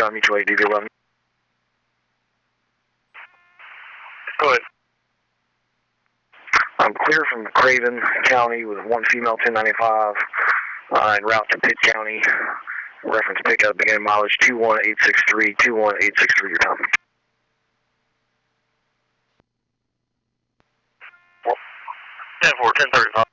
John Mutual AID DV11. Go ahead. I'm clear from Craven County with one female 1095 en route to Pitt County. Reference pickup, beginning mileage 21863, 21863 your time. 10-4, 1035.